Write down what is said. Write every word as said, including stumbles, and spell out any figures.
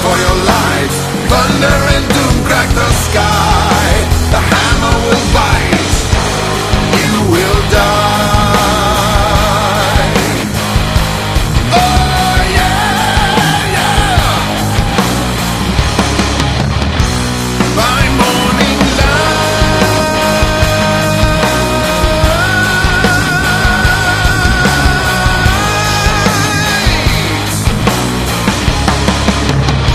for your life. Thunder and doom crack the sky.